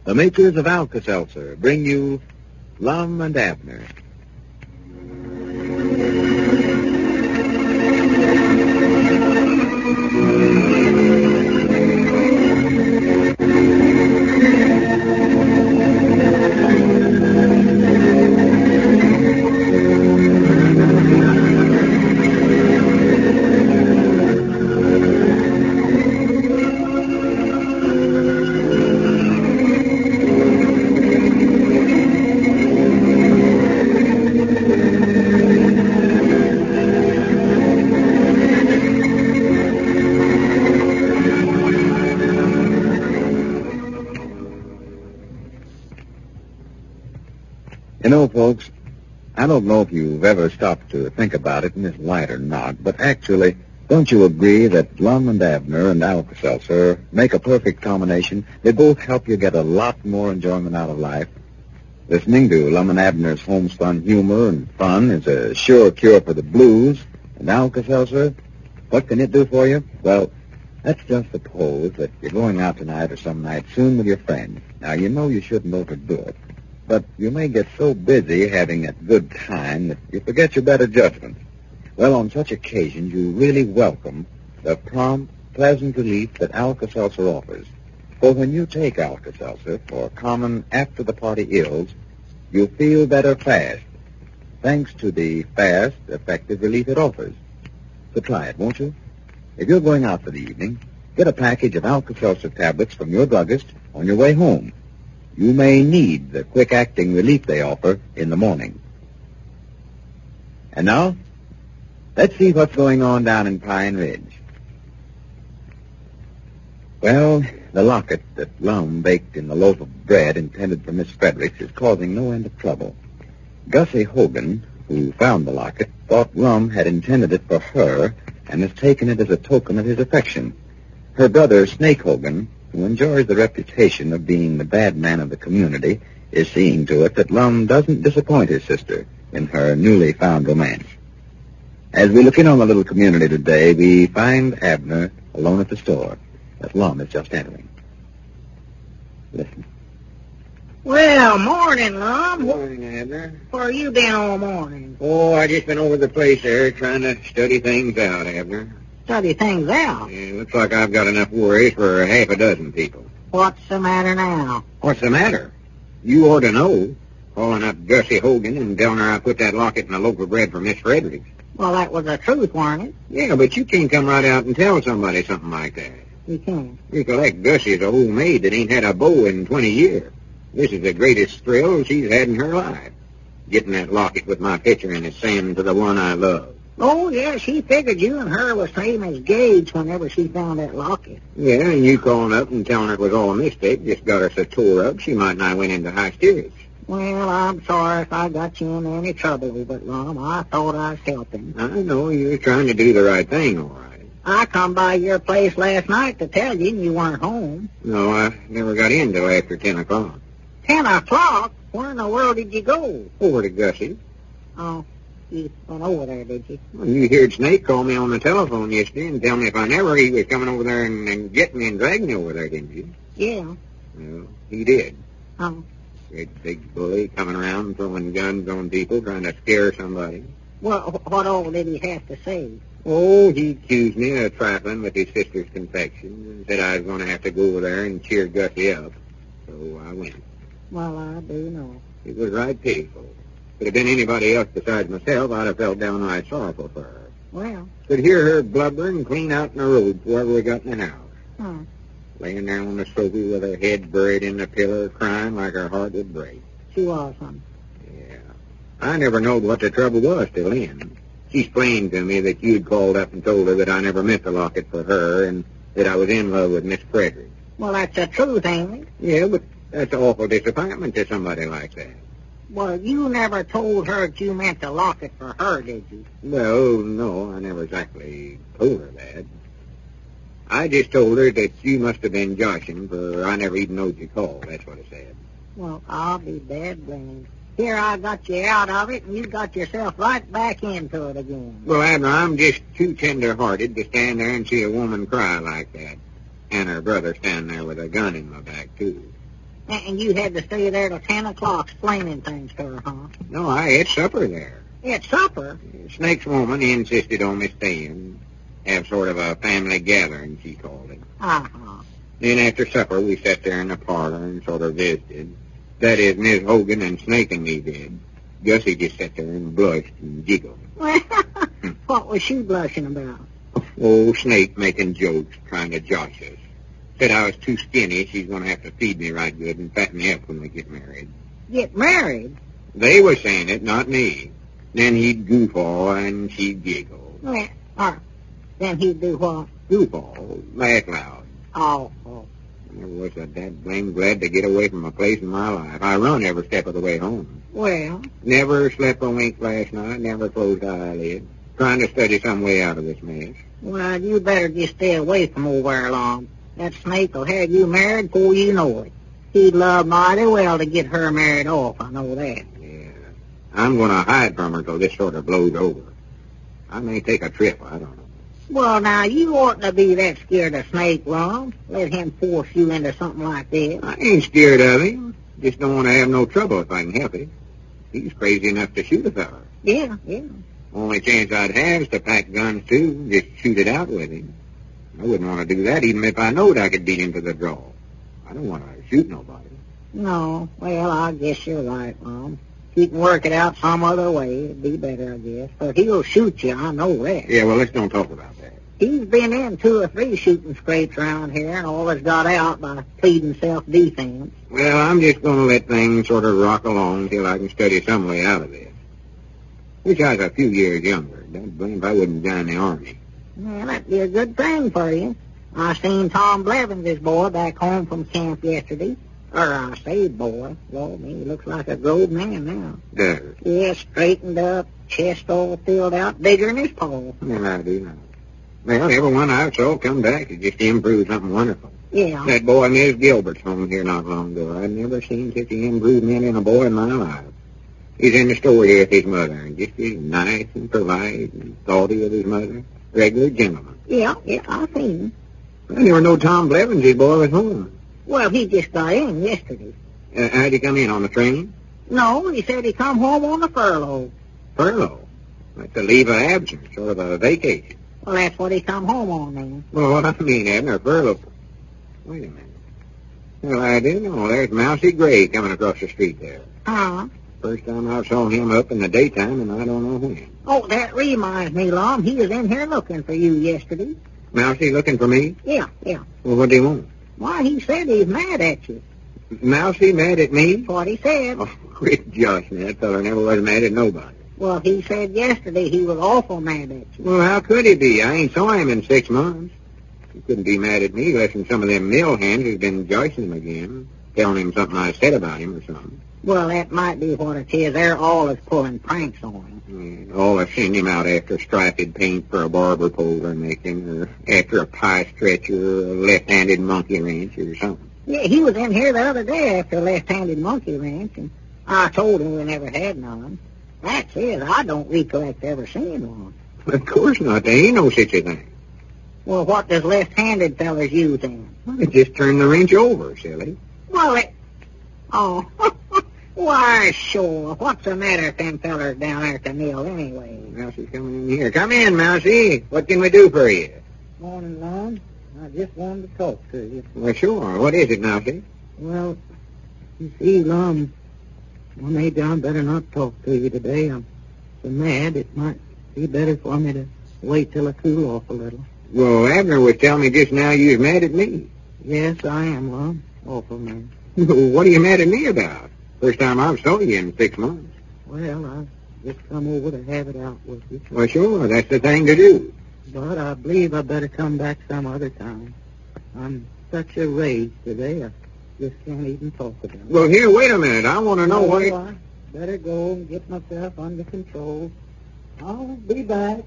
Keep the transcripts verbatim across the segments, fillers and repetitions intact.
The makers of Alka-Seltzer bring you Lum and Abner. You know, folks, I don't know if you've ever stopped to think about it in this light or not, but actually, don't you agree that Lum and Abner and Alka-Seltzer make a perfect combination? They both help you get a lot more enjoyment out of life. Listening to Lum and Abner's homespun humor and fun is a sure cure for the blues. And Alka-Seltzer, what can it do for you? Well, let's just suppose that you're going out tonight or some night soon with your friends. Now, you know you shouldn't overdo it. But you may get so busy having a good time that you forget your better judgment. Well, on such occasions, you really welcome the prompt, pleasant relief that Alka-Seltzer offers. For when you take Alka-Seltzer for common after-the-party ills, you feel better fast, thanks to the fast, effective relief it offers. So try it, won't you? If you're going out for the evening, get a package of Alka-Seltzer tablets from your druggist on your way home. You may need the quick-acting relief they offer in the morning. And now, let's see what's going on down in Pine Ridge. Well, the locket that Lum baked in the loaf of bread intended for Miss Fredericks is causing no end of trouble. Gussie Hogan, who found the locket, thought Lum had intended it for her and has taken it as a token of his affection. Her brother, Snake Hogan, who enjoys the reputation of being the bad man of the community, is seeing to it that Lum doesn't disappoint his sister in her newly found romance. As we look in on the little community today, we find Abner alone at the store that Lum is just entering. Listen. Well, morning, Lum. Morning, Abner. Where you been all morning? Oh, I just been over the place there trying to study things out, Abner. Study things out. Yeah, looks like I've got enough worries for half a dozen people. What's the matter now? What's the matter? You ought to know. Calling up Gussie Hogan and telling her I put that locket in the loaf of bread for Miss Fredericks. Well, that was the truth, wasn't it? Yeah, but you can't come right out and tell somebody something like that. You can't. Recollect, Gussie's a old maid that ain't had a beau in twenty years. This is the greatest thrill she's had in her life. Getting that locket with my picture in it saying to the one I love. Oh, yeah, she figured you and her was same as Gage whenever she found that locket. Yeah, and you calling up and telling her it was all a mistake just got her so tore up she might not went into hysterics. Well, I'm sorry if I got you in any trouble with it, Lum. I thought I was helping. I know you were trying to do the right thing, all right. I come by your place last night to tell you you weren't home. No, I never got in till after ten o'clock. Ten o'clock? Where in the world did you go? Over to Gussie. Oh, you went over there, did you? Well, you heard Snake call me on the telephone yesterday and tell me if I never he was coming over there and, and get me and drag me over there, didn't you? Yeah. Well, he did. Oh. Great big bully coming around throwing guns on people, trying to scare somebody. Well, what all did he have to say? Oh, he accused me of trifling with his sister's confection and said I was going to have to go over there and cheer Gussie up. So I went. Well, I do know. It was right pitiful. Could have been anybody else besides myself, I'd have felt downright sorrowful for her. Well. Could hear her blubbering clean out in the road wherever we got in the house. Hmm. Laying there on the sofa with her head buried in the pillow, crying like her heart would break. She was, huh? Yeah. I never knowed what the trouble was till then. She explained to me that you'd called up and told her that I never meant the locket for her and that I was in love with Miss Fredericks. Well, that's the truth, ain't it? Yeah, but that's an awful disappointment to somebody like that. Well, you never told her that you meant the locket for her, did you? Well, no, I never exactly told her that. I just told her that you must have been joshing, for I never even knowed you called. That's what I said. Well, I'll be dead blamed. Here I got you out of it, and you got yourself right back into it again. Well, Abner, I'm just too tender-hearted to stand there and see a woman cry like that. And her brother stand there with a gun in my back, too. And you had to stay there till ten o'clock explaining things to her, huh? No, I had supper there. At supper? Snake's woman insisted on me staying. Have sort of a family gathering, she called it. Uh-huh. Then after supper, we sat there in the parlor and sort of visited. That is, Miss Hogan and Snake and me did. Gussie just sat there and blushed and giggled. What was she blushing about? Oh, Snake making jokes, trying to josh us. Said I was too skinny, she's going to have to feed me right good and fatten me up when we get married. Get married? They were saying it, not me. Then he'd goof all and she'd giggle. Well, or then he'd do what? Goof all, laugh loud. Oh, oh. I never was a dad blame glad to get away from a place in my life. I run every step of the way home. Well? Never slept a wink last night, never closed an eyelid. Trying to study some way out of this mess. Well, you better just stay away from over there long. That Snake will have you married before you know it. He'd love mighty well to get her married off, I know that. Yeah. I'm going to hide from her till this sort of blows over. I may take a trip, I don't know. Well, now, you oughtn't to be that scared of Snake, Lum. Let him force you into something like this. I ain't scared of him. Just don't want to have no trouble if I can help it. He's crazy enough to shoot a fella. Yeah, yeah. Only chance I'd have is to pack guns, too, just shoot it out with him. I wouldn't want to do that even if I knowed I could beat him to the draw. I don't want to shoot nobody. No, well, I guess you're right, Mom. If you can work it out some other way, it'd be better, I guess. But he'll shoot you, I know that. Yeah, well, let's don't talk about that. He's been in two or three shooting scrapes around here and always got out by pleading self-defense. Well, I'm just going to let things sort of rock along till I can study some way out of this. Wish I was a few years younger. Don't blame if I wouldn't join the army. Well, that'd be a good thing for you. I seen Tom Blevins' boy back home from camp yesterday. Or I say boy. Lord, me, he looks like a grown man now. Does? Yeah, straightened up, chest all filled out, bigger than his paw. Well, I do know. Well, everyone I saw come back to just improve something wonderful. Yeah. That boy, Miss Gilbert's home here not long ago. I've never seen such an improvement in a boy in my life. He's in the store here with his mother, and just as nice and polite and thoughty of his mother. Regular gentleman. Yeah, yeah, I seen him. I never know Tom Blevins, his boy was home. Well, he just got in yesterday. Uh, how'd he come in, on the train? No, he said he come home on a furlough. Furlough? That's a leave of absence, sort of a vacation. Well, that's what he come home on then. Well, what I mean, Abner, furlough. Wait a minute. Well, I do know. There's Mousy Gray coming across the street there. Uh-huh. First time I saw him up in the daytime, and I don't know when. Oh, that reminds me, Lum. He was in here looking for you yesterday. Mousy looking for me? Yeah, yeah. Well, what do you want? Why, he said he's mad at you. Mousy mad at me? That's what he said. Oh, quit joshing. That fella never was mad at nobody. Well, he said yesterday he was awful mad at you. Well, how could he be? I ain't saw him in six months. He couldn't be mad at me unless some of them mill hands has been joshing him again, telling him something I said about him or something. Well, that might be what it is. They're always pulling pranks on him. Yeah, always send him out after striped paint for a barber pole they're making, or after a pie stretcher, or a left-handed monkey wrench, or something. Yeah, he was in here the other day after a left-handed monkey wrench, and I told him we never had none. That's it. I don't recollect ever seeing one. Of course not. There ain't no such a thing. Well, what does left-handed fellas use then? Well, they just turn the wrench over, silly. Well, it... Oh, why, sure. What's the matter with them fellers down there at the mill anyway? Mousie's coming in here. Come in, Mousie. What can we do for you? Morning, Lon. I just wanted to talk to you. Well, sure. What is it, Mousie? Well, you see, Lon, well, maybe I better not talk to you today. I'm so mad it might be better for me to wait till I cool off a little. Well, Abner was telling me just now you was mad at me. Yes, I am, Lon. Awful mad. What are you mad at me about? First time I've saw you in six months. Well, I just come over to have it out with you. Well, sure, that's the thing to do. But I believe I better come back some other time. I'm such a rage today, I just can't even talk about it. Well, here, wait a minute. I want to know Oh, what... It... I better go and get myself under control. I'll be back.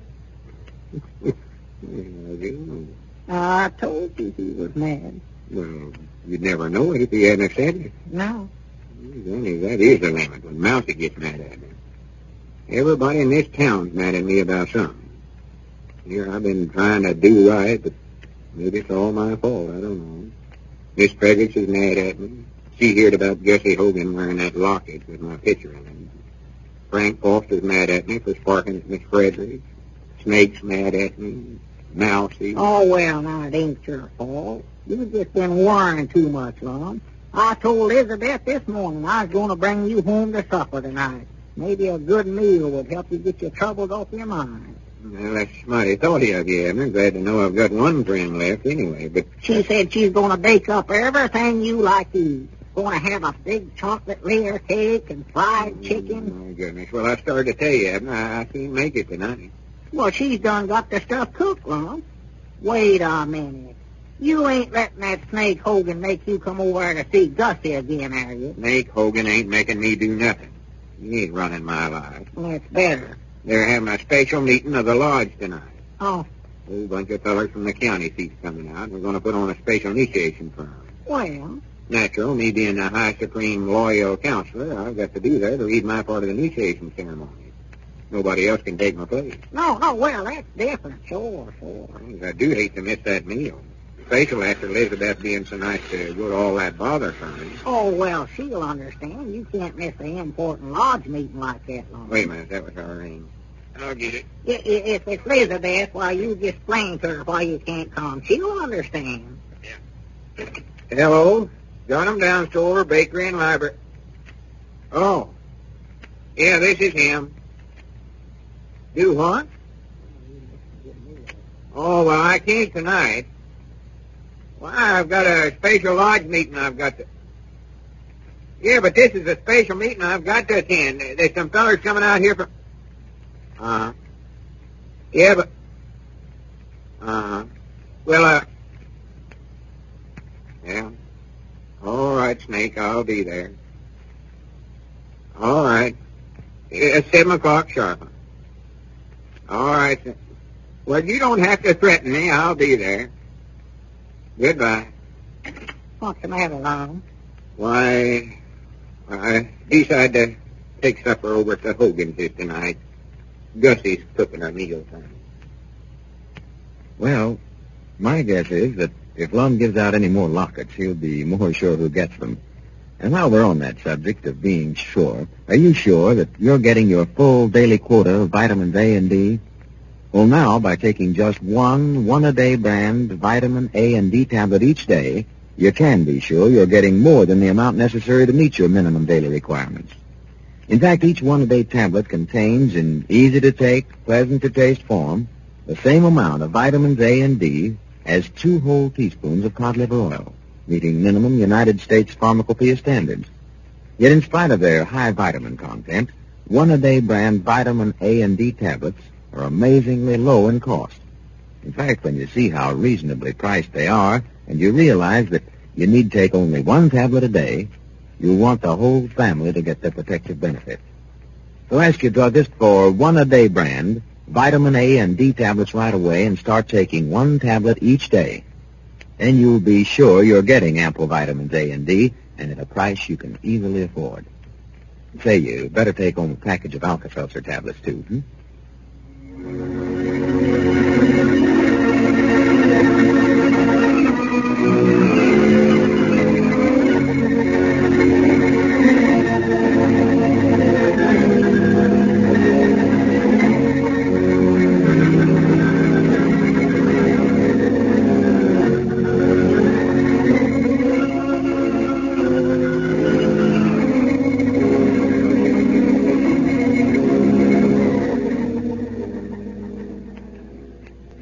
I told you he was mad. Well, you'd never know it if he hadn't said it. No. Johnny, that is the limit when Mousy gets mad at me. Everybody in this town's mad at me about something. Here I've been trying to do right, but maybe it's all my fault. I don't know. Miss Preggins is mad at me. She heard about Gussie Hogan wearing that locket with my picture in it. Frank Foster's mad at me for sparking at Miss Fredericks. Snake's mad at me. Mousy. Oh, well, now, it ain't your fault. You've just been worrying too much, Lum. I told Elizabeth this morning I was going to bring you home to supper tonight. Maybe a good meal would help you get your troubles off your mind. Well, that's mighty thoughty of you, Abner. Glad to know I've got one friend left anyway, but... She said she's going to bake up everything you like to eat. Going to have a big chocolate layer cake and fried chicken. Oh, my goodness. Well, I started to tell you, Abner, I, I can't make it tonight. Well, she's done got the stuff cooked, Lum. Wait a minute. You ain't letting that Snake Hogan make you come over to see Gussie again, are you? Snake Hogan ain't making me do nothing. He ain't running my life. Well, that's better. They're having a special meeting of the lodge tonight. Oh. A whole bunch of fellers from the county seats coming out. We're going to put on a special initiation for 'em. Well... Natural, me being the high supreme loyal counselor, I've got to be there to lead my part of the initiation ceremony. Nobody else can take my place. No, no, well, that's different. Sure, sure. I do hate to miss that meal. Special after Elizabeth being so nice to go to all that bother for me. Oh, well, she'll understand. You can't miss an important lodge meeting like that long. Wait a minute, that was our ring. I'll get it. I- I- If it's Elizabeth, why, you just explain to her why you can't come. She'll understand. Yeah. Hello? Got 'em down store, bakery and library. Oh. Yeah, this is him. Do what? Oh, well, I can't tonight. Well, I've got a special lodge meeting I've got to... Yeah, but this is a special meeting I've got to attend. There's some fellers coming out here from... Uh-huh. Yeah, but... Uh-huh. Well, uh... Yeah. All right, Snake, I'll be there. All right. It's seven o'clock sharp. All right. Well, you don't have to threaten me. I'll be there. Goodbye. What's the matter, Lum? Why, I decided to take supper over at the Hogan's tonight. Gussie's cooking our meal time. Well, my guess is that if Lum gives out any more lockets, he'll be more sure who gets them. And while we're on that subject of being sure, are you sure that you're getting your full daily quota of vitamins A and D? Well, now, by taking just one one-a-day brand vitamin A and D tablet each day, you can be sure you're getting more than the amount necessary to meet your minimum daily requirements. In fact, each one-a-day tablet contains, in easy-to-take, pleasant-to-taste form, the same amount of vitamins A and D as two whole teaspoons of cod liver oil, meeting minimum United States pharmacopoeia standards. Yet in spite of their high vitamin content, one-a-day brand vitamin A and D tablets are amazingly low in cost. In fact, when you see how reasonably priced they are, and you realize that you need take only one tablet a day, you'll want the whole family to get their protective benefit. So ask your druggist for one-a-day brand vitamin A and D tablets right away and start taking one tablet each day. Then you'll be sure you're getting ample vitamins A and D, and at a price you can easily afford. Say, you better take home a package of Alka-Seltzer tablets, too, hmm?